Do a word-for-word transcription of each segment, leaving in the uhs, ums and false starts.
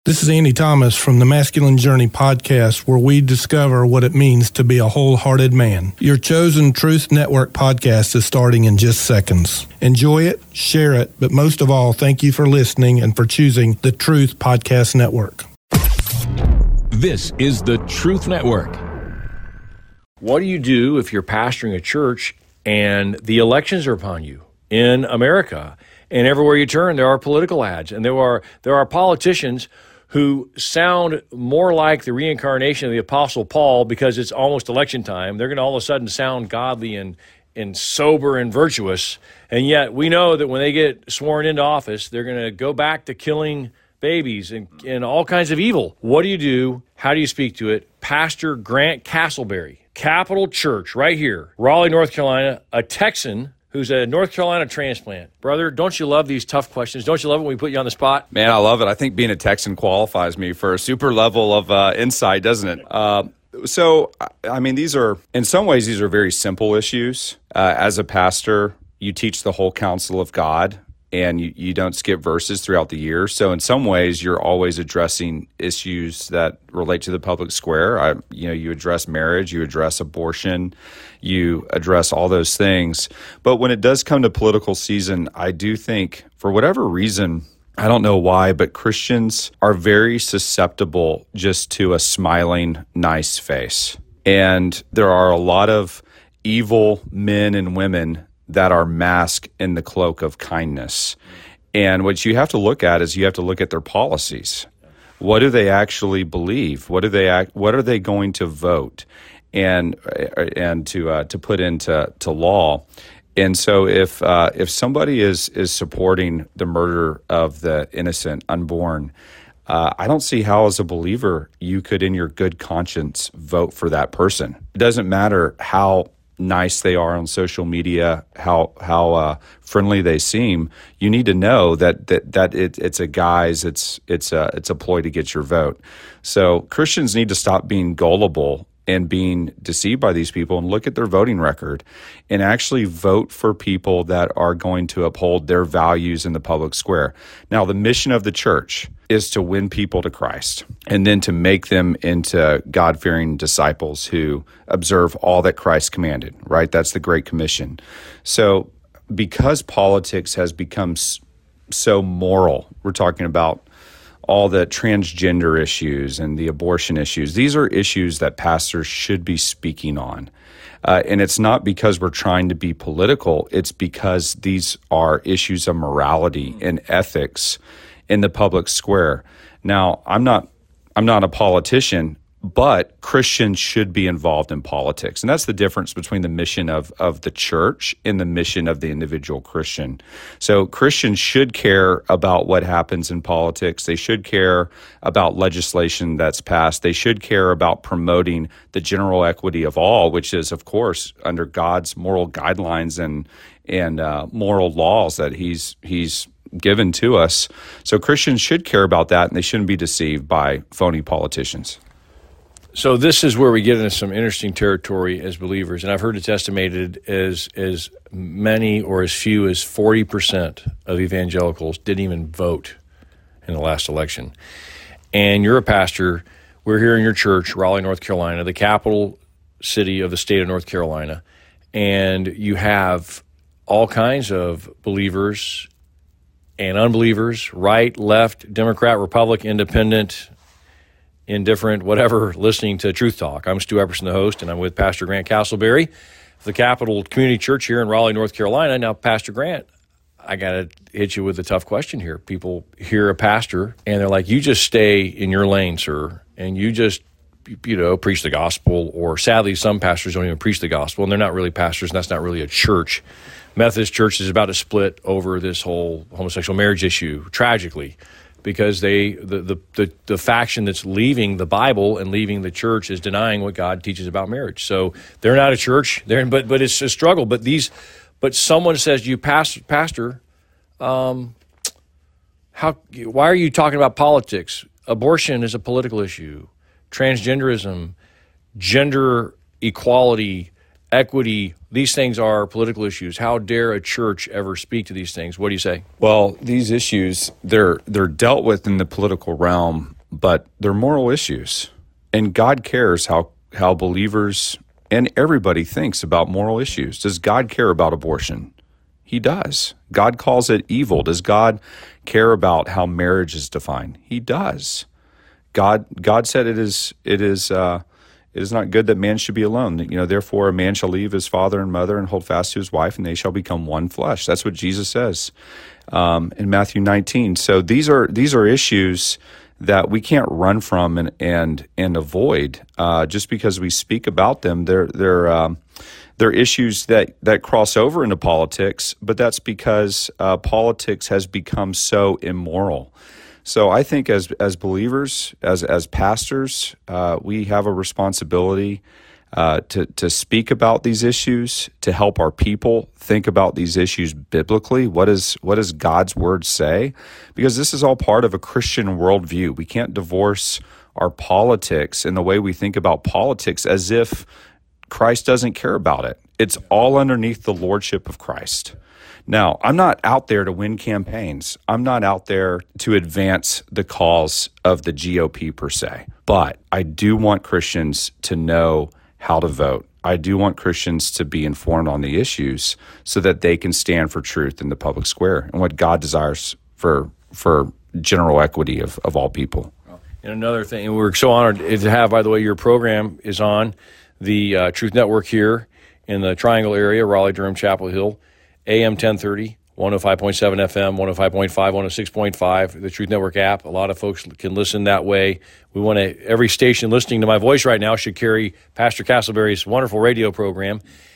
This is Andy Thomas from the Masculine Journey podcast, where we discover what it means to be a wholehearted man. Your chosen Truth Network podcast is starting in just seconds. Enjoy it, share it, but most of all, thank you for listening and for choosing the Truth Podcast Network. This is the Truth Network. What do you do if you're pastoring a church and the elections are upon you in America? And everywhere you turn, there are political ads, and there are there are politicians who sound more like the reincarnation of the Apostle Paul because it's almost election time. They're going to all of a sudden sound godly and, and sober and virtuous, and yet we know that when they get sworn into office, they're going to go back to killing babies and, and all kinds of evil. What do you do? How do you speak to it? Pastor Grant Castleberry, Capital Church, right here, Raleigh, North Carolina, a Texan who's a North Carolina transplant. Brother, don't you love these tough questions? Don't you love it when we put you on the spot? Man, I love it. I think being a Texan qualifies me for a super level of uh, insight, doesn't it? Uh, so, I mean, these are, in some ways, these are very simple issues. Uh, as a pastor, you teach the whole counsel of God, and you, you don't skip verses throughout the year. So in some ways, you're always addressing issues that relate to the public square. I, you know, you address marriage, you address abortion, you address all those things. But when it does come to political season, I do think, for whatever reason, I don't know why, but Christians are very susceptible just to a smiling, nice face. And there are a lot of evil men and women that are masked in the cloak of kindness. And what you have to look at is you have to look at their policies. What do they actually believe? What do they act, what are they going to vote and and to uh, to put into to law? And so if uh, if somebody is is supporting the murder of the innocent unborn, uh, I don't see how as a believer you could in your good conscience vote for that person. It doesn't matter how nice they are on social media, how how uh, friendly they seem. You need to know that that that it, it's a guise, it's it's a it's a ploy to get your vote. So Christians need to stop being gullible and being deceived by these people and look at their voting record and actually vote for people that are going to uphold their values in the public square. Now, the mission of the church is to win people to Christ and then to make them into God-fearing disciples who observe all that Christ commanded, right? That's the Great Commission. So because politics has become so moral, we're talking about all the transgender issues and the abortion issues. These are issues that pastors should be speaking on. Uh, and it's not because we're trying to be political. It's because these are issues of morality and ethics in the public square. Now, I'm not I'm not a politician, but Christians should be involved in politics. And that's the difference between the mission of, of the church and the mission of the individual Christian. So Christians should care about what happens in politics. They should care about legislation that's passed. They should care about promoting the general equity of all, which is, of course, under God's moral guidelines and and uh, moral laws that he's he's given to us. So Christians should care about that, and they shouldn't be deceived by phony politicians. So this is where we get into some interesting territory as believers, and I've heard it's estimated as as many or as few as forty percent of evangelicals didn't even vote in the last election. And you're a pastor. We're here in your church, Raleigh, North Carolina, the capital city of the state of North Carolina, and you have all kinds of believers and unbelievers, right, left, Democrat, Republican, independent, indifferent, whatever, listening to Truth Talk. I'm Stu Epperson, the host, and I'm with Pastor Grant Castleberry of the Capital Community Church here in Raleigh, North Carolina. Now, Pastor Grant, I got to hit you with a tough question here. People hear a pastor, and they're like, you just stay in your lane, sir, and you just, you know, preach the gospel, or sadly, some pastors don't even preach the gospel, and they're not really pastors, and that's not really a church. Methodist Church is about to split over this whole homosexual marriage issue, tragically, because they the, the, the, the faction that's leaving the Bible and leaving the church is denying what God teaches about marriage. So they're not a church, they're, but but it's a struggle. But these, but someone says to you, Pastor, Pastor, um, how why are you talking about politics? Abortion is a political issue. Transgenderism, gender equality, equity, these things are political issues. How dare a church ever speak to these things? What do you say? Well, these issues, they're they're dealt with in the political realm, but they're moral issues. And God cares how, how believers and everybody thinks about moral issues. Does God care about abortion? He does. God calls it evil. Does God care about how marriage is defined? He does. God God said it is it is uh, it is not good that man should be alone. You know, therefore a man shall leave his father and mother and hold fast to his wife, and they shall become one flesh. That's what Jesus says um, in Matthew nineteen. So these are these are issues that we can't run from and and and avoid uh, just because we speak about them. They're they're um, they're issues that that cross over into politics, but that's because uh, politics has become so immoral. So I think as as believers, as as pastors, uh, we have a responsibility uh, to to speak about these issues, to help our people think about these issues biblically. What is what does God's word say? Because this is all part of a Christian worldview. We can't divorce our politics and the way we think about politics as if Christ doesn't care about it. It's all underneath the lordship of Christ. Now, I'm not out there to win campaigns. I'm not out there to advance the cause of the G O P per se. But I do want Christians to know how to vote. I do want Christians to be informed on the issues so that they can stand for truth in the public square and what God desires for for general equity of, of all people. And another thing, and we're so honored to have, by the way, your program is on the uh, Truth Network here in the Triangle area, Raleigh, Durham, Chapel Hill. A M ten thirty, one oh five point seven F M, one oh five point five, one oh six point five, the Truth Network app. A lot of folks can listen that way. We want to, every station listening to my voice right now should carry Pastor Castleberry's wonderful radio program.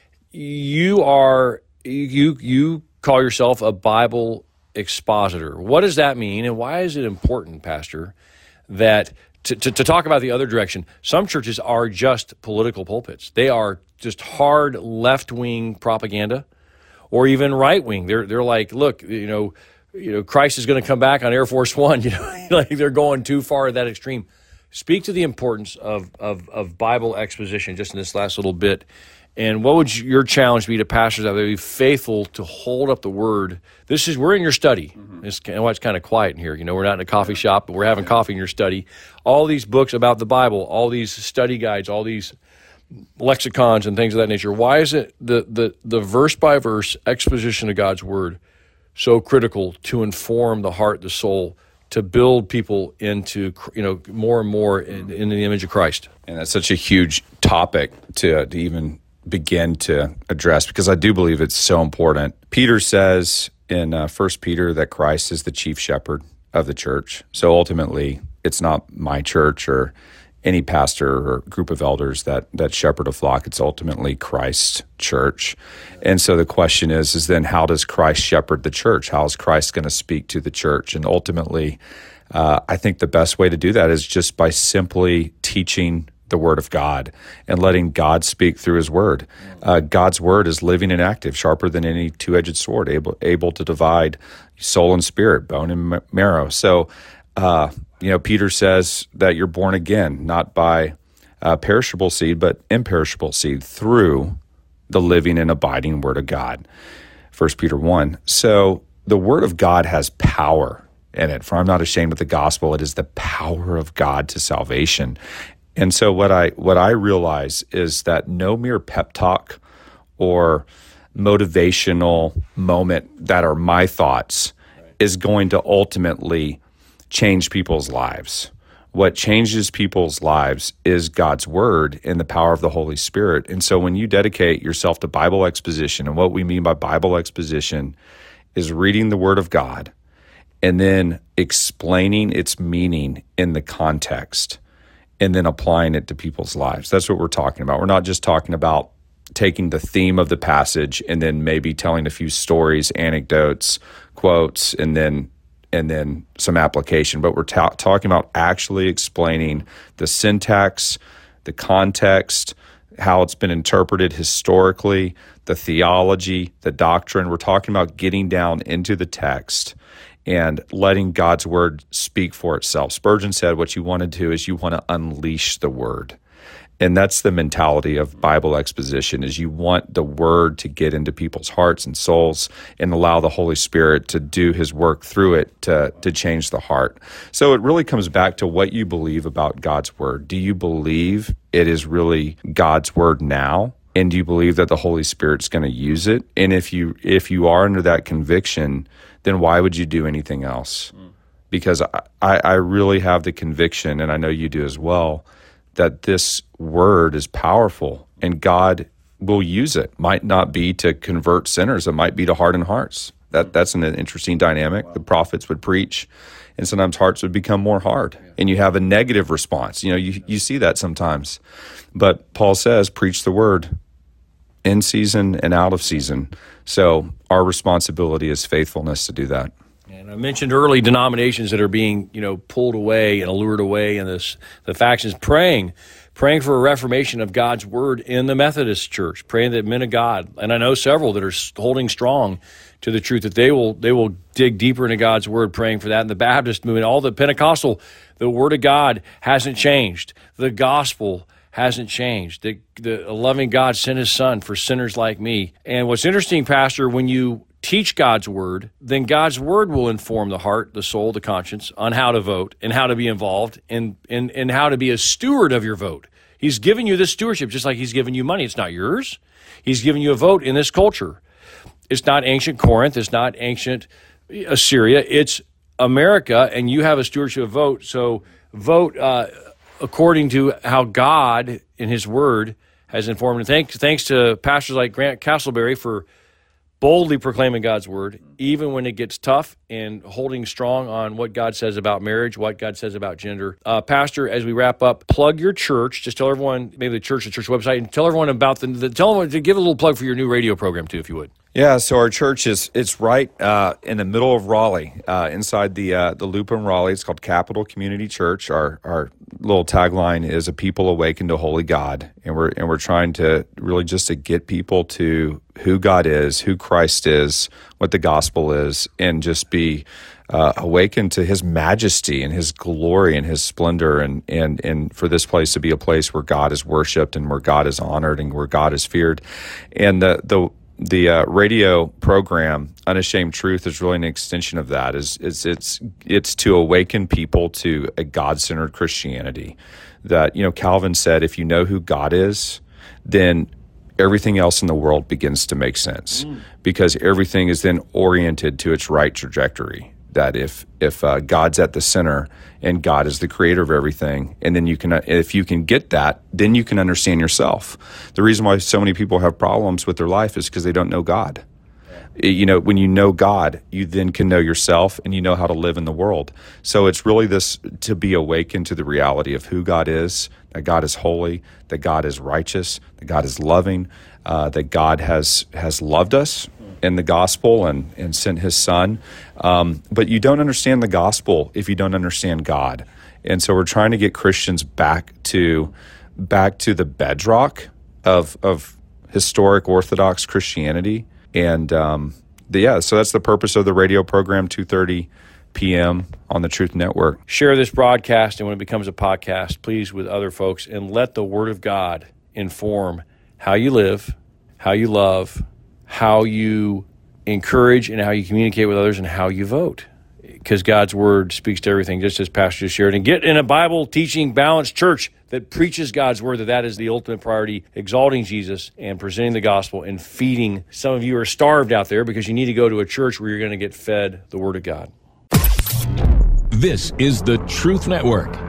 You are, you, you call yourself a Bible expositor. What does that mean, and why is it important, Pastor, that to, to, to talk about the other direction? Some churches are just political pulpits. They are just hard left-wing propaganda, or even right wing. They're they're like, look, you know, you know, Christ is going to come back on Air Force One. You know, like they're going too far at that extreme. Speak to the importance of of of Bible exposition just in this last little bit, and what would your challenge be to pastors out there to be faithful to hold up the word? This is we're in your study. Mm-hmm. It's, well, it's kind of quiet in here. You know, we're not in a coffee shop, but we're having coffee in your study. All these books about the Bible, all these study guides, all these lexicons and things of that nature. Why is it the, the, the verse-by-verse exposition of God's Word so critical to inform the heart, the soul, to build people into, you know, more and more in, in the image of Christ? And that's such a huge topic to, to even begin to address, because I do believe it's so important. Peter says in uh, First Peter that Christ is the chief shepherd of the church. So ultimately, it's not my church or any pastor or group of elders that that shepherd a flock. It's ultimately Christ's church. And so the question is, is then how does Christ shepherd the church? How is Christ going to speak to the church? And ultimately, uh, I think the best way to do that is just by simply teaching the Word of God and letting God speak through His Word. Uh, God's Word is living and active, sharper than any two-edged sword, able able to divide soul and spirit, bone and marrow. So, uh, you know, Peter says that you're born again, not by uh, perishable seed, but imperishable seed through the living and abiding Word of God, First Peter one. So the Word of God has power in it. For I'm not ashamed of the gospel. It is the power of God to salvation. And so what I what I realize is that no mere pep talk or motivational moment that are my thoughts is going to ultimately change people's lives. What changes people's lives is God's Word and the power of the Holy Spirit. And so when you dedicate yourself to Bible exposition, and what we mean by Bible exposition is reading the Word of God and then explaining its meaning in the context and then applying it to people's lives. That's what we're talking about. We're not just talking about taking the theme of the passage and then maybe telling a few stories, anecdotes, quotes, and then and then some application. But we're ta- talking about actually explaining the syntax, the context, how it's been interpreted historically, the theology, the doctrine. We're talking about getting down into the text and letting God's Word speak for itself. Spurgeon said what you want to do is you want to unleash the Word. And that's the mentality of Bible exposition, is you want the word to get into people's hearts and souls and allow the Holy Spirit to do his work through it to, to change the heart. So it really comes back to what you believe about God's word. Do you believe it is really God's word now? And do you believe that the Holy Spirit's going to use it? And if you if you are under that conviction, then why would you do anything else? Mm. Because I, I really have the conviction, and I know you do as well, that this word is powerful and God will use it. Might not be to convert sinners. It might be to harden hearts. That That's an interesting dynamic. Wow. The prophets would preach, and sometimes hearts would become more hard. Yeah. And you have a negative response. You know, you, you see that sometimes. But Paul says, preach the word in season and out of season. So our responsibility is faithfulness to do that. And I mentioned early denominations that are being, you know, pulled away and allured away, and this the factions praying, praying for a reformation of God's word in the Methodist Church, praying that men of God, and I know several that are holding strong to the truth, that they will they will dig deeper into God's word, praying for that. And the Baptist movement, all the Pentecostal, the word of God hasn't changed. The gospel hasn't changed. The, the loving God sent his son for sinners like me. And what's interesting, Pastor, when you teach God's word, then God's word will inform the heart, the soul, the conscience on how to vote and how to be involved and, and, and how to be a steward of your vote. He's given you this stewardship just like he's given you money. It's not yours. He's given you a vote in this culture. It's not ancient Corinth. It's not ancient Assyria. It's America, and you have a stewardship of vote. So vote uh, according to how God in his word has informed. And thanks, thanks to pastors like Grant Castleberry for boldly proclaiming God's word, even when it gets tough, and holding strong on what God says about marriage, what God says about gender. Uh, Pastor, as we wrap up, plug your church. Just tell everyone, maybe the church, the church website, and tell everyone about the, the tell them to give a little plug for your new radio program too, if you would. Yeah, so our church is it's right uh, in the middle of Raleigh, uh, inside the uh, the loop in Raleigh. It's called Capital Community Church. Our our little tagline is "A people awakened to holy God," and we're and we're trying to really just to get people to who God is, who Christ is, what the gospel is, and just be uh, awakened to His majesty and His glory and His splendor, and and and for this place to be a place where God is worshipped and where God is honored and where God is feared, and the the. The uh, radio program, Unashamed Truth, is really an extension of that. Is it's it's it's to awaken people to a God-centered Christianity. That, you know, Calvin said, if you know who God is, then everything else in the world begins to make sense, mm. because everything is then oriented to its right trajectory. That if if uh, God's at the center and God is the creator of everything, and then you can, if you can get that, then you can understand yourself. The reason why so many people have problems with their life is because they don't know God. Yeah. You know, when you know God, you then can know yourself and you know how to live in the world. So it's really this, to be awakened to the reality of who God is, that God is holy, that God is righteous, that God is loving, uh, that God has has loved us in the gospel and, and sent his son. Um, but you don't understand the gospel if you don't understand God. And so we're trying to get Christians back to back to the bedrock of of historic Orthodox Christianity. And um, the, yeah, so that's the purpose of the radio program, two thirty p.m. on the Truth Network. Share this broadcast, and when it becomes a podcast, please, with other folks, and let the Word of God inform how you live, how you love, how you encourage, and how you communicate with others, and how you vote. Because God's word speaks to everything, just as Pastor just shared. And get in a Bible-teaching, balanced church that preaches God's word, that that is the ultimate priority, exalting Jesus and presenting the gospel and feeding. Some of you are starved out there because you need to go to a church where you're going to get fed the word of God. This is the Truth Network.